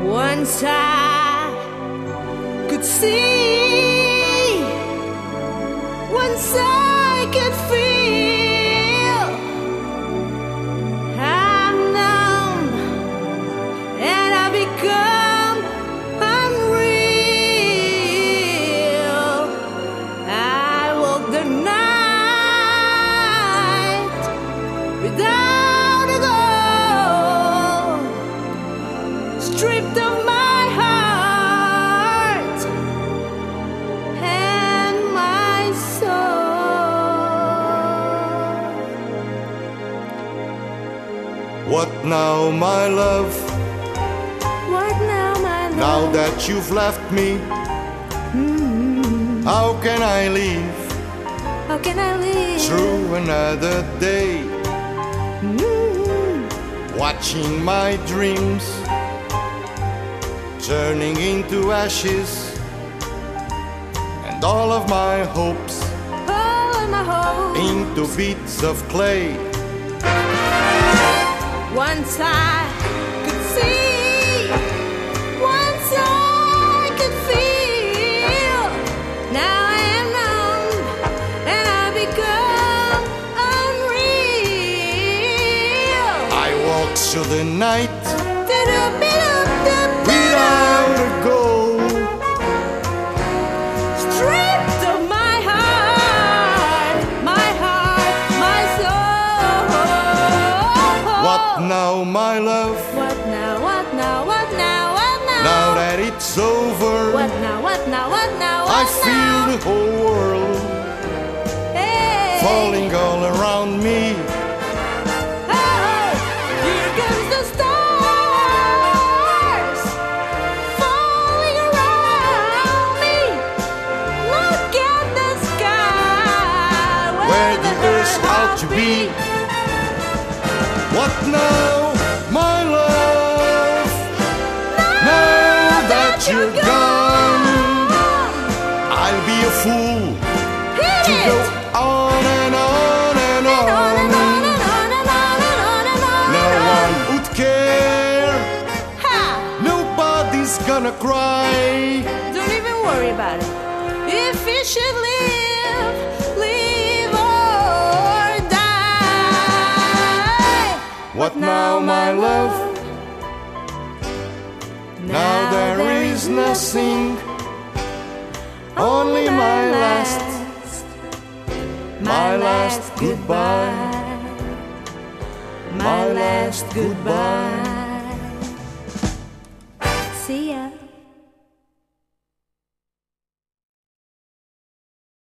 Once I could see, once I could feel, I'm numb and I become unreal. I walk the night without a goal, stripped of my heart and my soul. What now, my love? What now, my love? Now that you've left me, how can I live How can I live through another day? Watching my dreams turning into ashes, and all of my hopes all of my hopes? into bits of clay. Once I could see, once I could feel, now I am numb and I become unreal. I walk through the night Do-do-be-do-do-do. without a goal. Stripped of my heart, my soul. What now, my love? What now, what now, what now, what now? Now that it's over, What now, what now, what now, what I feel now? the whole world Hey. falling all around me. Oh, here comes the stars falling around me. Look at the sky Where the earth's out to be. What now, my love? Now that you're gone, I'll be a fool Hit to it. go on and on and On on. and on and on and on and on and on. No one would care. Ha! Nobody's gonna cry. Don't even worry about it. If we should live or die. What now, my love? Now there is nothing, only my last goodbye. My last goodbye. See ya.